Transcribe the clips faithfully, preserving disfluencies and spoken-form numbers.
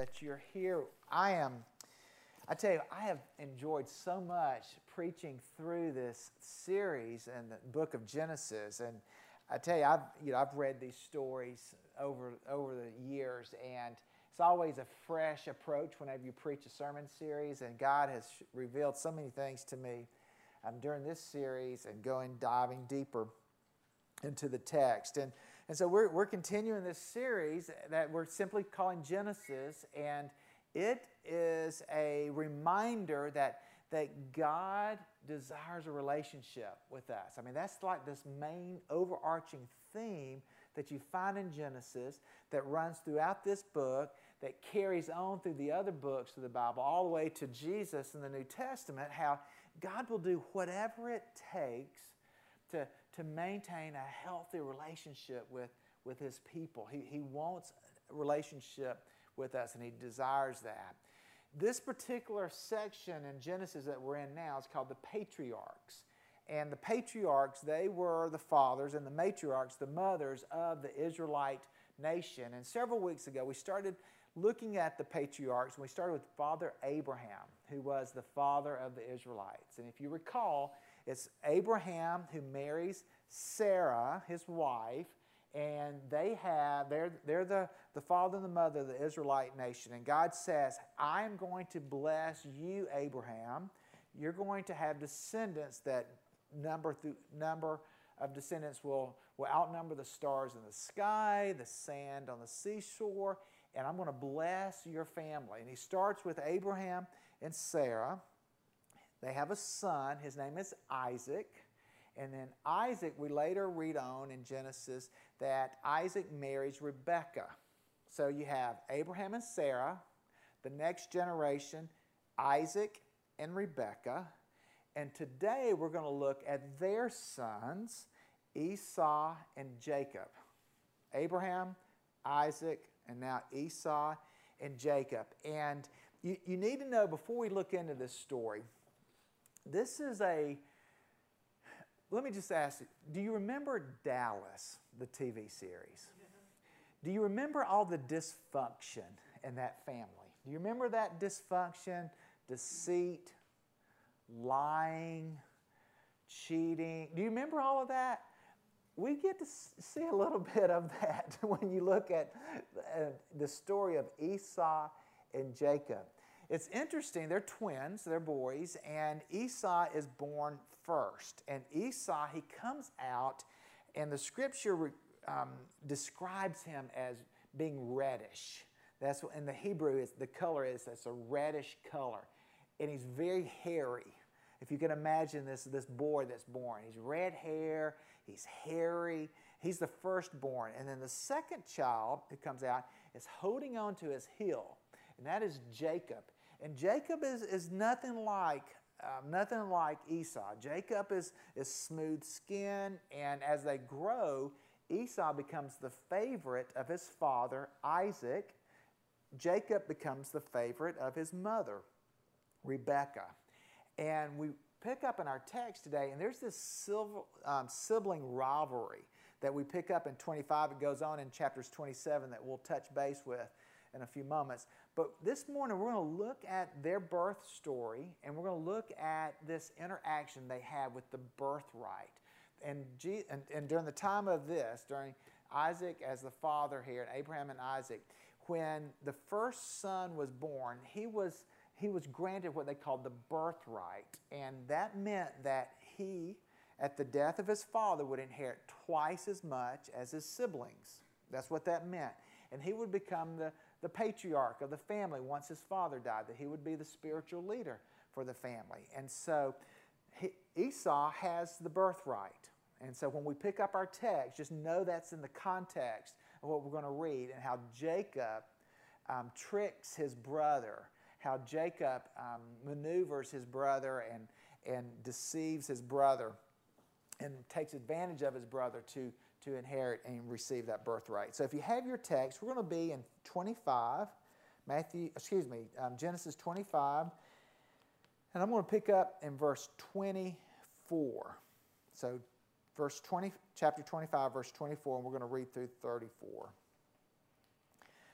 that you're here. I am, I tell you, I have enjoyed so much preaching through this series in the book of Genesis. And I tell you, I've, you know, I've read these stories over, over the years, and it's always a fresh approach whenever you preach a sermon series, and God has revealed so many things to me um, during this series and going, diving deeper into the text. And, and so we're, we're continuing this series that we're simply calling Genesis, and it is a reminder that, that God desires a relationship with us. I mean, that's like this main overarching theme that you find in Genesis that runs throughout this book, that carries on through the other books of the Bible, all the way to Jesus in the New Testament, how God will do whatever it takes to, to maintain a healthy relationship with, with His people. He, he wants a relationship with us, and He desires that. This particular section in Genesis that we're in now is called the patriarchs. And the patriarchs, they were the fathers, and the matriarchs, the mothers of the Israelite nation. And several weeks ago, we started looking at the patriarchs, and we started with Father Abraham, who was the father of the Israelites. And if you recall, it's Abraham who marries Sarah, his wife, and they have, they're, they're the, the father and the mother of the Israelite nation. And God says, I am going to bless you, Abraham. You're going to have descendants that number through number of descendants will, will outnumber the stars in the sky, the sand on the seashore, and I'm going to bless your family. And he starts with Abraham and Sarah. They have a son. His name is Isaac. And then Isaac, we later read on in Genesis that Isaac marries Rebekah. So you have Abraham and Sarah, the next generation, Isaac and Rebekah. And today we're going to look at their sons, Esau and Jacob. Abraham, Isaac, and now Esau and Jacob. And you, you need to know, before we look into this story, this is a, let me just ask you, do you remember Dallas, the T V series? Do you remember all the dysfunction in that family? Do you remember that dysfunction, deceit, lying, cheating? Do you remember all of that? We get to see a little bit of that when you look at the story of Esau and Jacob. It's interesting, they're twins, they're boys, and Esau is born first. And Esau, he comes out, and the scripture um, describes him as being reddish. That's what in the Hebrew is the color is, that's a reddish color. And he's very hairy. If you can imagine this, this boy that's born. He's red hair, he's hairy, he's the firstborn. And then the second child who comes out is holding on to his heel, and that is Jacob. And Jacob is, is nothing like um, nothing like Esau. Jacob is, is smooth skin, and as they grow, Esau becomes the favorite of his father, Isaac. Jacob becomes the favorite of his mother, Rebekah. And we pick up in our text today, and there's this silver, um, sibling rivalry that we pick up in twenty-five. It goes on in chapters twenty-seven that we'll touch base with in a few moments. But this morning we're going to look at their birth story, and we're going to look at this interaction they have with the birthright. And, G- and, and during the time of this, during Isaac as the father here, and Abraham and Isaac, when the first son was born, he was he was granted what they called the birthright. And that meant that he, at the death of his father, would inherit twice as much as his siblings. That's what that meant. And he would become the, the patriarch of the family once his father died, that he would be the spiritual leader for the family. And so he, Esau has the birthright. And so when we pick up our text, just know that's in the context of what we're going to read, and how Jacob um, tricks his brother, how Jacob um, maneuvers his brother and, and deceives his brother and takes advantage of his brother to, to inherit and receive that birthright. So if you have your text, we're going to be in twenty-five, Matthew, excuse me, um, Genesis twenty-five, and I'm going to pick up in verse twenty-four. So verse twenty, chapter twenty-five, verse twenty-four, and we're going to read through thirty-four.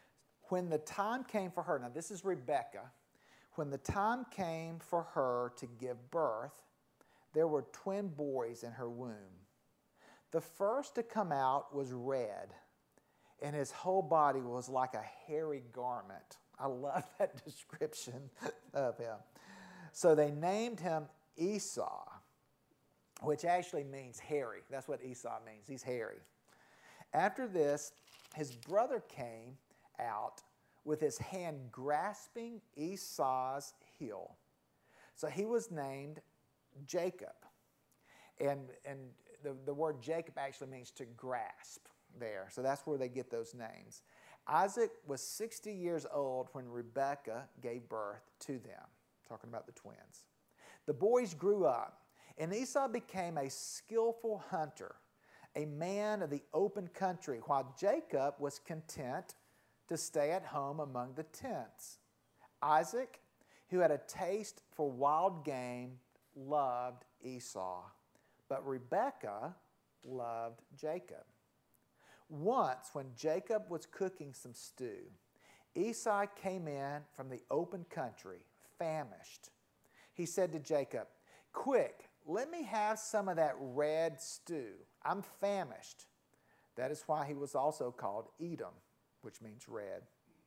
When the time came for her, now this is Rebekah, when the time came for her to give birth, there were twin boys in her womb. The first to come out was red, and his whole body was like a hairy garment. I love that description of him. So they named him Esau, which actually means hairy. That's what Esau means. He's hairy. After this, his brother came out with his hand grasping Esau's heel. So he was named Jacob. And, and the, the word Jacob actually means to grasp there. So that's where they get those names. Isaac was sixty years old when Rebekah gave birth to them. Talking about the twins. The boys grew up, and Esau became a skillful hunter, a man of the open country, while Jacob was content to stay at home among the tents. Isaac, who had a taste for wild game, loved Esau, but Rebekah loved Jacob. Once, when Jacob was cooking some stew, Esau came in from the open country, famished. He said to Jacob, "Quick, let me have some of that red stew. I'm famished." That is why he was also called Edom, which means red.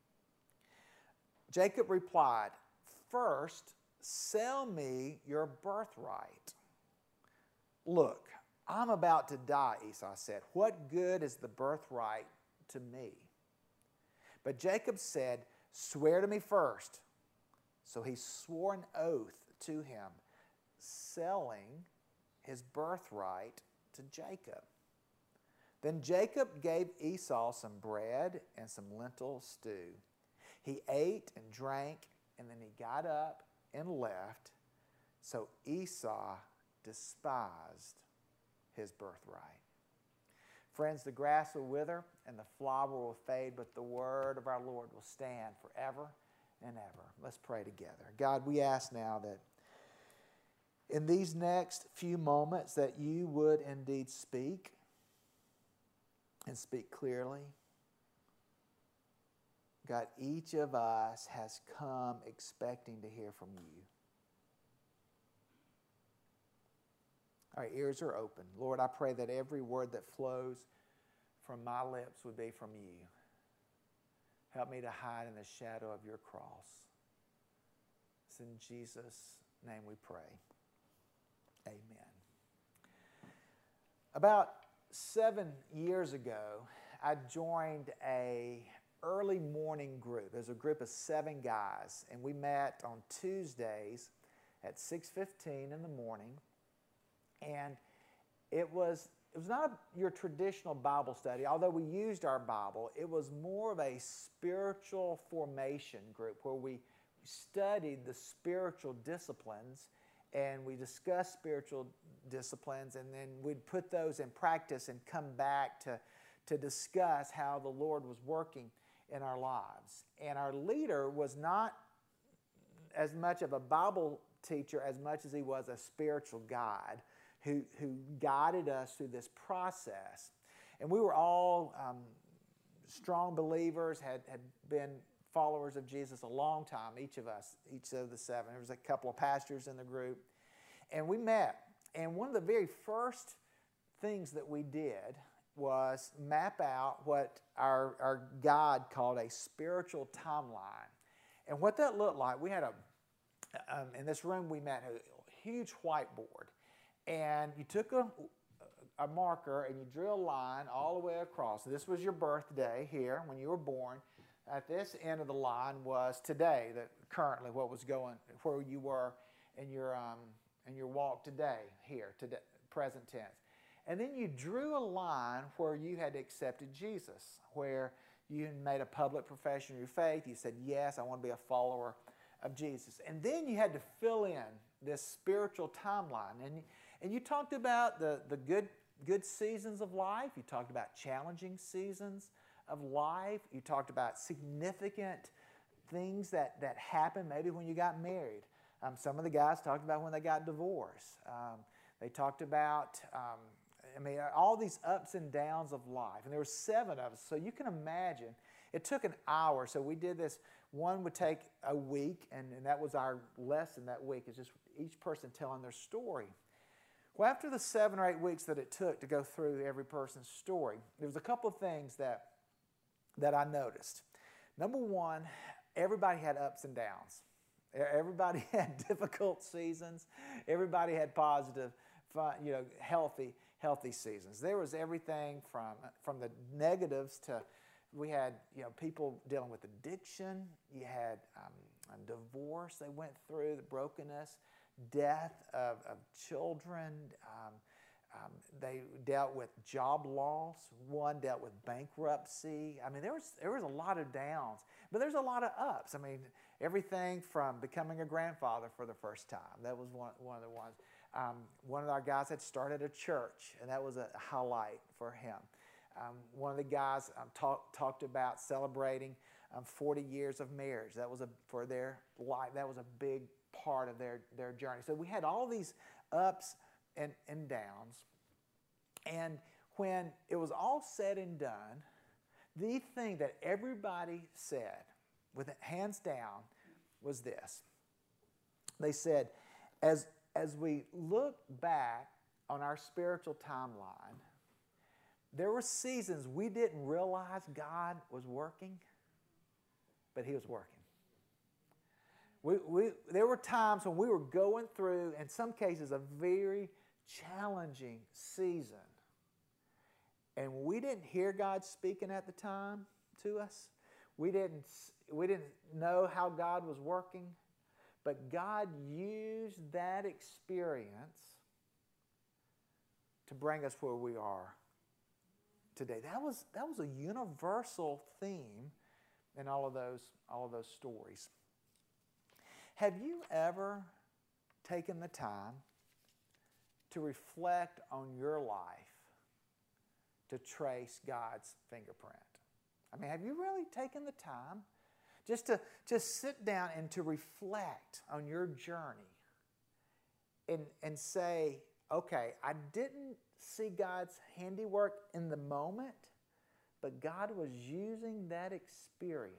Jacob replied, "First, sell me your birthright." "Look, I'm about to die," Esau said. "What good is the birthright to me?" But Jacob said, "Swear to me first." So he swore an oath to him, selling his birthright to Jacob. Then Jacob gave Esau some bread and some lentil stew. He ate and drank, and then he got up and left. So Esau despised his birthright. Friends, the grass will wither and the flower will fade, but the word of our Lord will stand forever and ever. Let's pray together. God, we ask now that in these next few moments that you would indeed speak and speak clearly. God, each of us has come expecting to hear from you. Our ears are open. Lord, I pray that every word that flows from my lips would be from you. Help me to hide in the shadow of your cross. It's in Jesus' name we pray. Amen. About seven years ago, I joined a early morning group. There's a group of seven guys, and we met on Tuesdays at six fifteen in the morning. And it was it was not a, your traditional Bible study, although we used our Bible. It was more of a spiritual formation group where we studied the spiritual disciplines and we discussed spiritual disciplines, and then we'd put those in practice and come back to, to discuss how the Lord was working in our lives. And our leader was not as much of a Bible teacher as much as he was a spiritual guide who, who guided us through this process. And we were all um, strong believers, had, had been followers of Jesus a long time, each of us, each of the seven. There was a couple of pastors in the group. And we met. And one of the very first things that we did was map out what our, our God called a spiritual timeline. And what that looked like, we had a, um, in this room we met a huge whiteboard. And you took a, a marker and you drew a line all the way across. This was your birthday here when you were born. At this end of the line was today, that currently what was going, where you were in your um, in your walk today, here, today, present tense. And then you drew a line where you had accepted Jesus, where you made a public profession of your faith. You said, yes, I want to be a follower of Jesus. And then you had to fill in this spiritual timeline. And, and you talked about the, the good, good seasons of life. You talked about challenging seasons of life. You talked about significant things that, that happened maybe when you got married. Um, some of the guys talked about when they got divorced. Um, they talked about, um, I mean, all these ups and downs of life. And there were seven of us. So you can imagine it took an hour. So we did this. One would take a week, and, and that was our lesson that week, is just each person telling their story. Well, after the seven or eight weeks that it took to go through every person's story, there was a couple of things that, that I noticed. Number one, everybody had ups and downs. Everybody had difficult seasons. Everybody had positive, fun, you know, healthy, healthy seasons. There was everything from, from the negatives to, we had, you know, people dealing with addiction. You had um, a divorce they went through, the brokenness, death of, of children. Um, um, they dealt with job loss. One dealt with bankruptcy. I mean, there was there was a lot of downs, but there's a lot of ups. I mean, everything from becoming a grandfather for the first time. That was one one of the ones. Um, one of our guys had started a church, and that was a highlight for him. Um, one of the guys um, talk, talked about celebrating um, forty years of marriage. That was a for their life. That was a big part of their, their journey. So we had all these ups and, and downs. And when it was all said and done, the thing that everybody said, with it hands down, was this. They said, as, as we look back on our spiritual timeline, there were seasons we didn't realize God was working, but He was working. We, we, there were times when we were going through, in some cases, a very challenging season. And we didn't hear God speaking at the time to us. We didn't, we didn't know how God was working. But God used that experience to bring us where we are today. That was, that was a universal theme in all of those, all of those stories. Have you ever taken the time to reflect on your life to trace God's fingerprint? I mean, have you really taken the time just to just sit down and to reflect on your journey and, and say, okay, I didn't see God's handiwork in the moment, but God was using that experience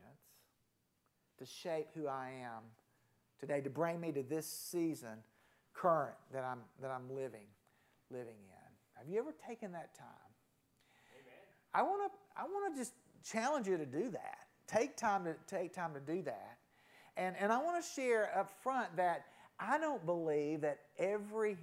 to shape who I am today, to bring me to this season current that I'm that I'm living living in. Have you ever taken that time? Amen. I want to I want to just challenge you to do that. Take time to take time to do that. And and I want to share up front that I don't believe that every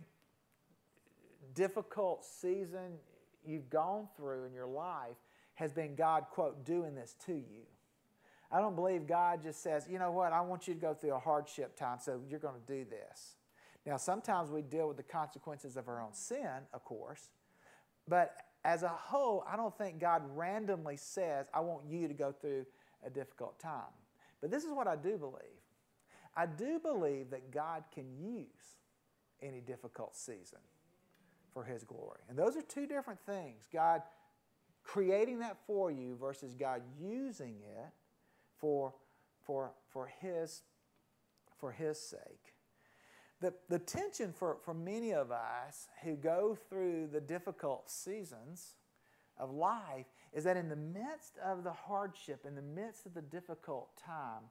difficult season you've gone through in your life has been God, quote, doing this to you. I don't believe God just says, you know what, I want you to go through a hardship time, so you're going to do this. Now, sometimes we deal with the consequences of our own sin, of course, but as a whole, I don't think God randomly says, I want you to go through a difficult time. But this is what I do believe. I do believe that God can use any difficult season for His glory. And those are two different things. God creating that for you versus God using it for, for, for, his, for His sake. The, the tension for, for many of us who go through the difficult seasons of life is that in the midst of the hardship, in the midst of the difficult time,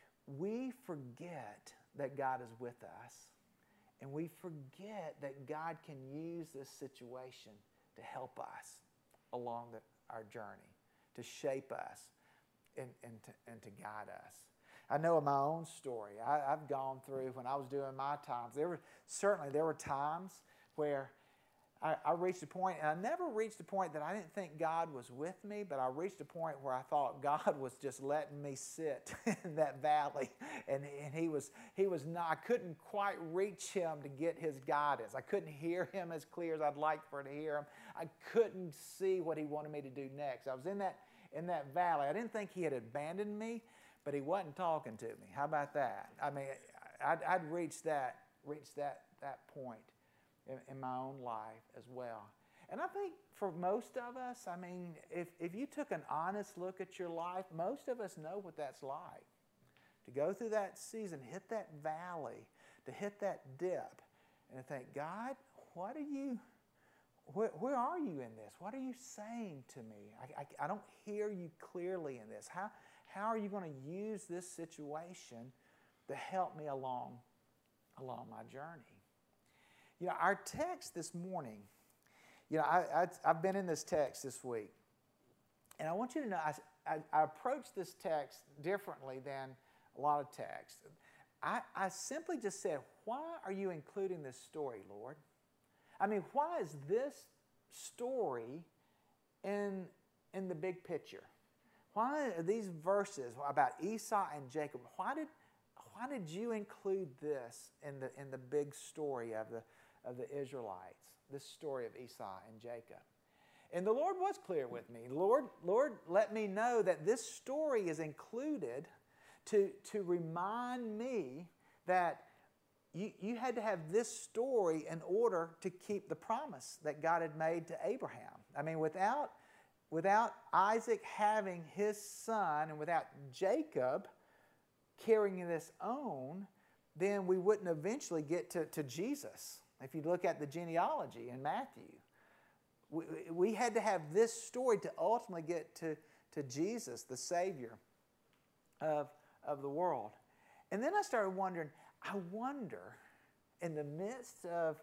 we forget that God is with us. And we forget that God can use this situation to help us along the, our journey, to shape us and, and, to, and to guide us. I know in my own story, I, I've gone through, when I was doing my times, there were certainly there were times where I, I reached a point, and I never reached a point that I didn't think God was with me, but I reached a point where I thought God was just letting me sit in that valley, and, and he was he was not, I couldn't quite reach Him to get His guidance. I couldn't hear Him as clear as I'd like for to hear Him. I couldn't see what He wanted me to do next. I was in that in that valley. I didn't think He had abandoned me, but He wasn't talking to me. How about that? I mean, I'd, I'd reached that reached that that point in, in my own life as well. And I think for most of us, I mean, if, if you took an honest look at your life, most of us know what that's like. To go through that season, hit that valley, to hit that dip, and to think, God, what are you, where, where are you in this? What are you saying to me? I, I, I don't hear you clearly in this. How, how are you going to use this situation to help me along, along my journey? You know, our text this morning, you know, I, I, I've been in this text this week, and I want you to know I, I, I approach this text differently than a lot of texts. I, I simply just said, why are you including this story, Lord? I mean, why is this story in, in the big picture? Why are these verses about Esau and Jacob, why did, why did you include this in the, in the big story of the, of the Israelites, this story of Esau and Jacob? And the Lord was clear with me. Lord, Lord, let me know that this story is included to, to remind me that you, you had to have this story in order to keep the promise that God had made to Abraham. I mean, without, without Isaac having his son and without Jacob carrying this on, then we wouldn't eventually get to, to Jesus. If you look at the genealogy in Matthew, we, we had to have this story to ultimately get to, to Jesus, the Savior of, of the world. And then I started wondering, I wonder, in the midst of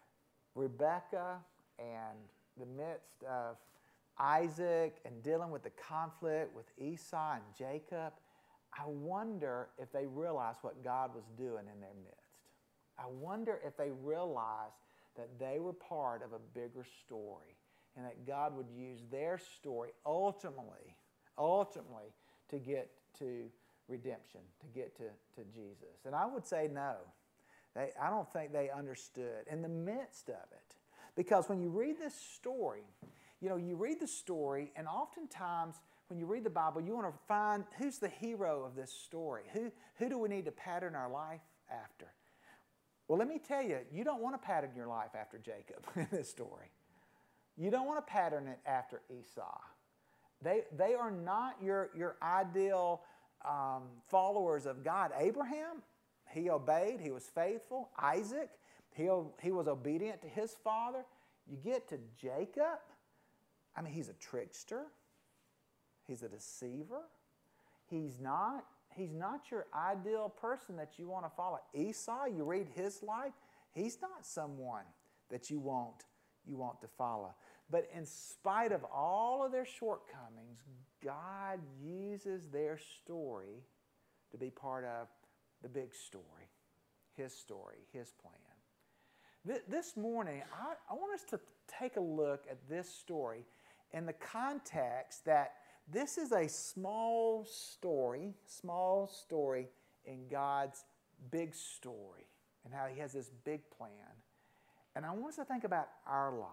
Rebekah and the midst of Isaac and dealing with the conflict with Esau and Jacob, I wonder if they realized what God was doing in their midst. I wonder if they realized that they were part of a bigger story and that God would use their story ultimately, ultimately to get to redemption, to get to, to Jesus. And I would say no. They, I don't think they understood in the midst of it. Because when you read this story, you know, you read the story, and oftentimes when you read the Bible, you want to find who's the hero of this story. Who, who do we need to pattern our life after? Well, let me tell you, you don't want to pattern your life after Jacob in this story. You don't want to pattern it after Esau. They, they are not your, your ideal um, followers of God. Abraham, he obeyed, he was faithful. Isaac, he, he was obedient to his father. You get to Jacob, I mean, he's a trickster. He's a deceiver. He's not, he's not your ideal person that you want to follow. Esau, you read his life, he's not someone that you want, you want to follow. But in spite of all of their shortcomings, God uses their story to be part of the big story, his story, his plan. This morning, I, I want us to take a look at this story in the context that this is a small story, small story in God's big story and how he has this big plan. And I want us to think about our lives.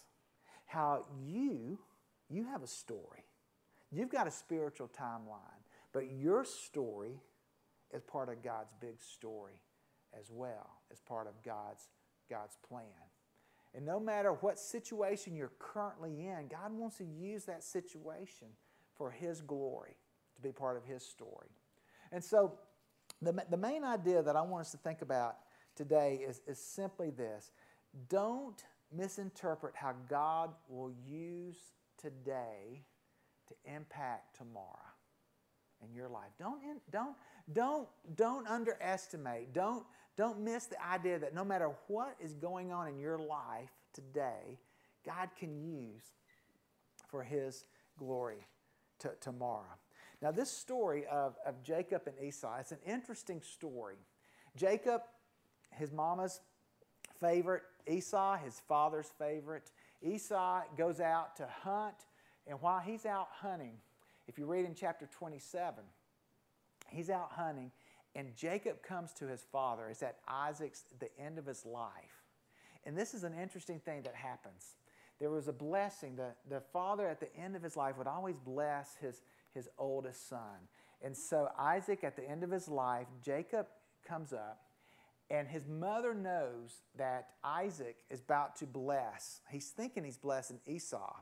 How you, you have a story. You've got a spiritual timeline, but your story is part of God's big story as well, as part of God's, God's plan. And no matter what situation you're currently in, God wants to use that situation for his glory, to be part of his story. And so the, the main idea that I want us to think about today is, is simply this. Don't misinterpret how God will use today to impact tomorrow in your life. Don't, don't, don't, don't underestimate, don't, don't miss the idea that no matter what is going on in your life today, God can use for his glory to, tomorrow. Now this story of, of Jacob and Esau, it's an interesting story. Jacob, his mama's favorite. Esau, his father's favorite. Esau goes out to hunt, and while he's out hunting, if you read in chapter twenty-seven, he's out hunting, and Jacob comes to his father. It's at Isaac's, the end of his life. And this is an interesting thing that happens. There was a blessing. The, the father at the end of his life would always bless his, his oldest son. And so Isaac, at the end of his life, Jacob comes up, and his mother knows that Isaac is about to bless. He's thinking he's blessing Esau.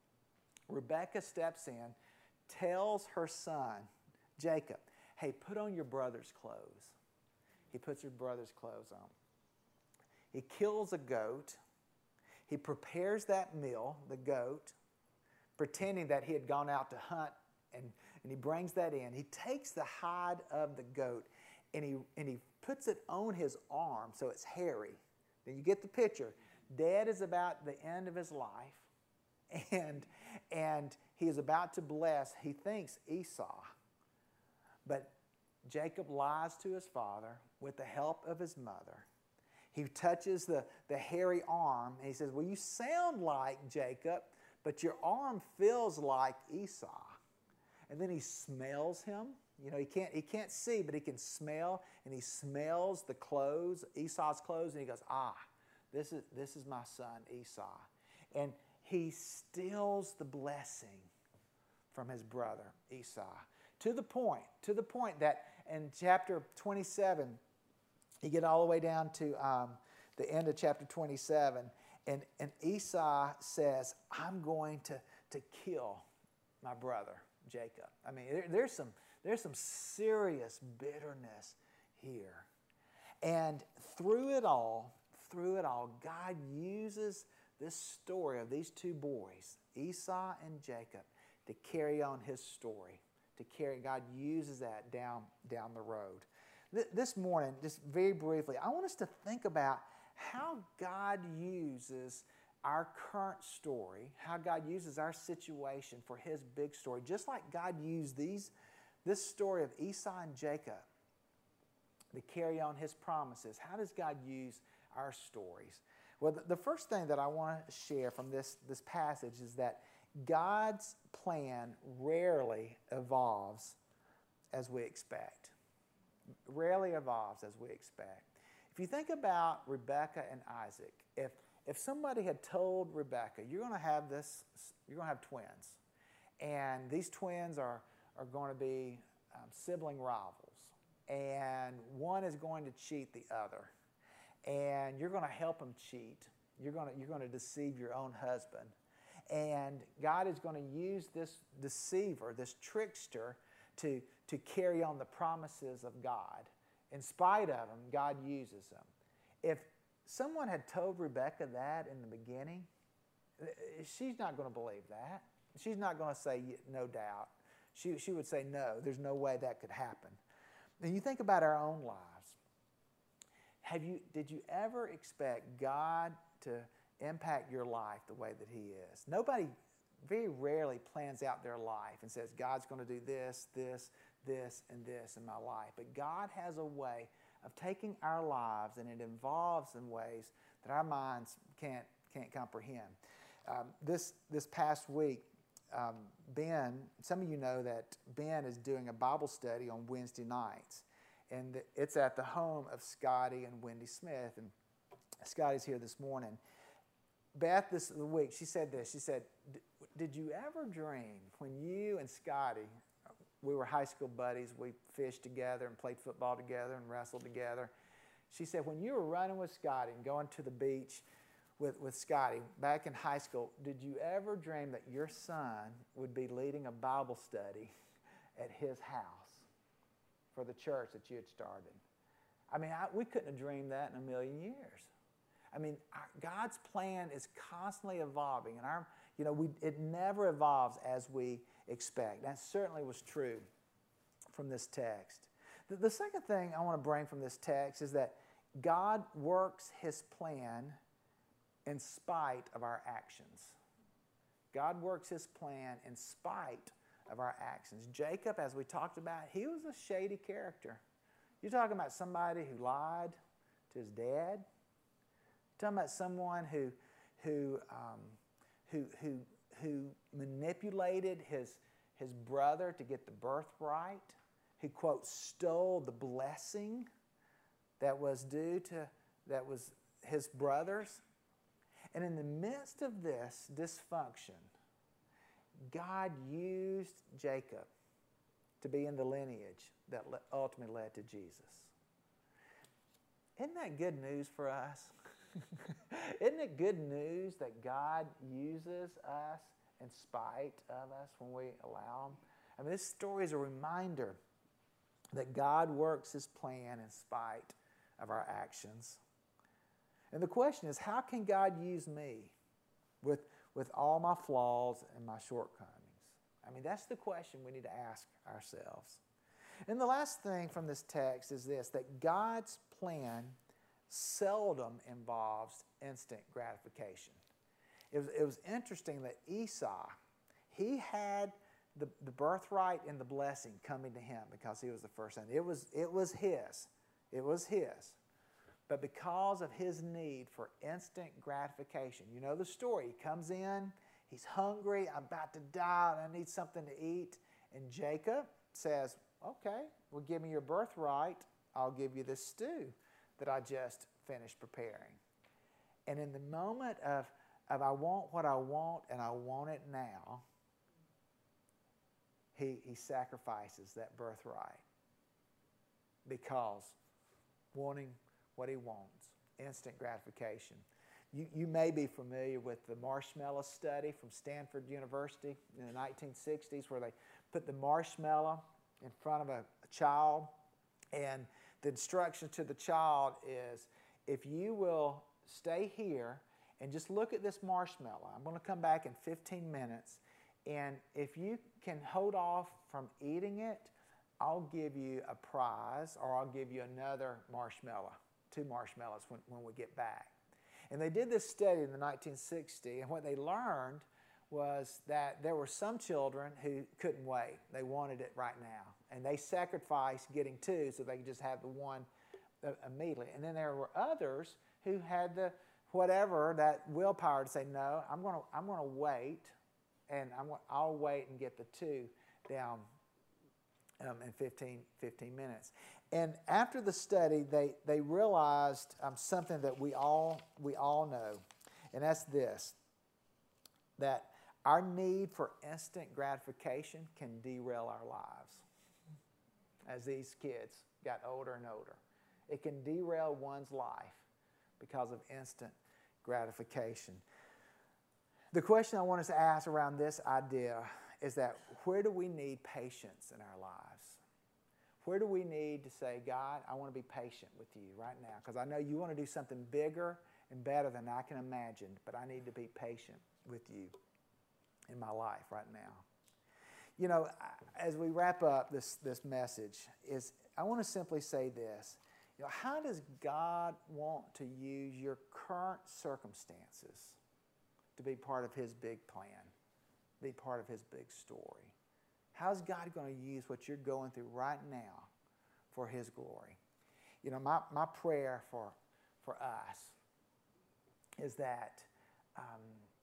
Rebekah steps in, tells her son, Jacob, hey, put on your brother's clothes. He puts her brother's clothes on. He kills a goat. He prepares that meal, the goat, pretending that he had gone out to hunt, and, and he brings that in. He takes the hide of the goat and he, and he puts it on his arm so it's hairy. Then you get the picture. Dad is about the end of his life, and, and he is about to bless, he thinks, Esau. But Jacob lies to his father with the help of his mother. He touches the, the hairy arm, and he says, well, you sound like Jacob, but your arm feels like Esau. And then he smells him. You know, he can't, he can't see, but he can smell, and he smells the clothes, Esau's clothes, and he goes, ah, this is, this is my son, Esau. And he steals the blessing from his brother, Esau, to the point, to the point that in chapter twenty-seven, you get all the way down to um, the end of chapter twenty-seven, and, and Esau says, I'm going to, to kill my brother, Jacob. I mean, there, there's some, there's some serious bitterness here. And through it all, through it all, God uses this story of these two boys, Esau and Jacob, to carry on his story. To carry, God uses that down, down the road. Th- this morning, just very briefly, I want us to think about how God uses our current story, how God uses our situation for his big story, just like God used these, this story of Esau and Jacob to carry on his promises. How does God use our stories? Well, the, the first thing that I want to share from this, this passage is that God's plan rarely evolves as we expect. Rarely evolves as we expect. If you think about Rebekah and Isaac, if, if somebody had told Rebekah, you're going to have this, you're going to have twins, and these twins are, are going to be um, sibling rivals, and one is going to cheat the other, and you're going to help him cheat. You're going to, you're going to deceive your own husband. And God is going to use this deceiver, this trickster, to, to carry on the promises of God. In spite of him, God uses him. If someone had told Rebekah that in the beginning, she's not going to believe that. She's not going to say, no doubt. She, she would say, no, there's no way that could happen. And you think about our own lives. Have you, did you ever expect God to impact your life the way that he is? Nobody very rarely plans out their life and says, God's going to do this, this, this, and this in my life. But God has a way of taking our lives, and it involves in ways that our minds can't, can't comprehend. Um, this, this past week, um, Ben, some of you know that Ben is doing a Bible study on Wednesday nights. And it's at the home of Scotty and Wendy Smith. And Scotty's here this morning. Beth, this week, she said this. She said, did you ever dream when you and Scotty, we were high school buddies, we fished together and played football together and wrestled together. She said, when you were running with Scotty and going to the beach with, with Scotty back in high school, did you ever dream that your son would be leading a Bible study at his house for the church that you had started? I mean, I, we couldn't have dreamed that in a million years. I mean, our, God's plan is constantly evolving, and our, you know, we, it never evolves as we expect. That certainly was true from this text. The, the second thing I want to bring from this text is that God works his plan in spite of our actions. God works his plan in spite of our actions. Jacob, as we talked about, he was a shady character. You're talking about somebody who lied to his dad. You're talking about someone who, who, um, who, who, who manipulated his, his brother to get the birthright, who, quote, stole the blessing that was due to, that was his brother's. And in the midst of this dysfunction, God used Jacob to be in the lineage that ultimately led to Jesus. Isn't that good news for us? Isn't it good news that God uses us in spite of us when we allow him? I mean, this story is a reminder that God works his plan in spite of our actions. And the question is, how can God use me? with, with all my flaws and my shortcomings? I mean, that's the question we need to ask ourselves. And the last thing from this text is this, that God's plan seldom involves instant gratification. It was, it was interesting that Esau, he had the, the birthright and the blessing coming to him because he was the first son. It was, it was his. It was his. But because of his need for instant gratification, you know the story. He comes in, he's hungry, I'm about to die, I need something to eat. And Jacob says, okay, well, give me your birthright, I'll give you this stew that I just finished preparing. And in the moment of, of I want what I want and I want it now, he, he sacrifices that birthright because wanting what he wants, instant gratification. You, you may be familiar with the marshmallow study from Stanford University in the nineteen sixties where they put the marshmallow in front of a, a child, and the instruction to the child is, if you will stay here and just look at this marshmallow, I'm going to come back in fifteen minutes, and if you can hold off from eating it, I'll give you a prize, or I'll give you another marshmallow, two marshmallows when, when we get back. And they did this study in the nineteen sixties, and what they learned was that there were some children who couldn't wait. They wanted it right now. And they sacrificed getting two so they could just have the one uh, immediately. And then there were others who had the whatever, that willpower to say, no, I'm going to I'm going to wait, and I'm, I'll wait and get the two down um, in fifteen, fifteen minutes. And after the study, they, they realized um, something that we all, we all know, and that's this, that our need for instant gratification can derail our lives. As these kids got older and older, it can derail one's life because of instant gratification. The question I want us to ask around this idea is that where do we need patience in our lives? Where do we need to say, God, I want to be patient with you right now because I know you want to do something bigger and better than I can imagine, but I need to be patient with you in my life right now. You know, as we wrap up this, this message, is I want to simply say this. You know, how does God want to use your current circumstances to be part of his big plan, be part of his big story? How's God going to use what you're going through right now for his glory? You know, my, my prayer for, for us is that, um,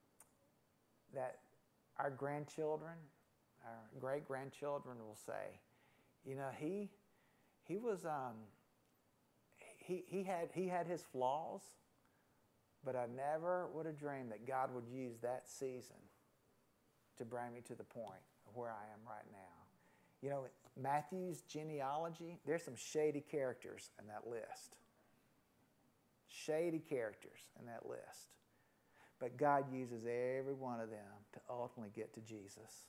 that our grandchildren, our great-grandchildren will say, you know, he, he was, um, he, he, had, he had his flaws, but I never would have dreamed that God would use that season to bring me to the point where I am right now. You know, Matthew's genealogy, there's some shady characters in that list. Shady characters in that list. But God uses every one of them to ultimately get to Jesus.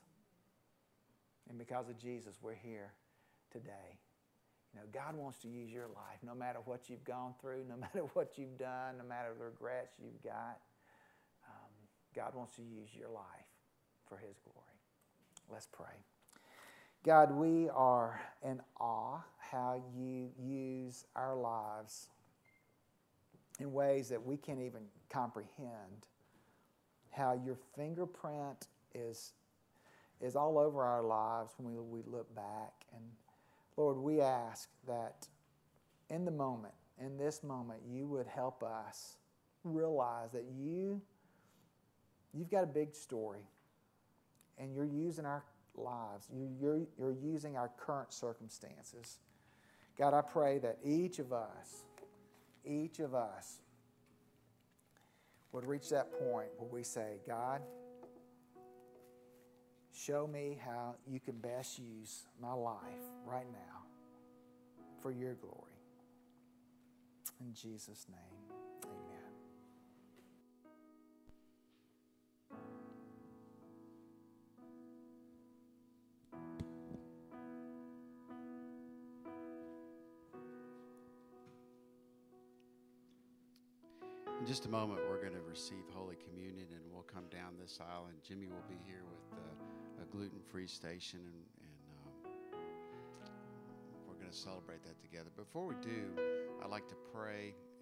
And because of Jesus, we're here today. You know, God wants to use your life no matter what you've gone through, no matter what you've done, no matter the regrets you've got. Um, God wants to use your life for his glory. Let's pray. God, we are in awe how you use our lives in ways that we can't even comprehend. How your fingerprint is, is all over our lives when we, we look back. And Lord, we ask that in the moment, in this moment, you would help us realize that you, you've got a big story. And you're using our lives. You, you're, you're using our current circumstances. God, I pray that each of us, each of us would reach that point where we say, God, show me how you can best use my life right now for your glory. In Jesus' name, amen. In just a moment, we're going to receive Holy Communion, and we'll come down this aisle, and Jimmy will be here with uh, a gluten-free station, and, and um, we're going to celebrate that together. Before we do, I'd like to pray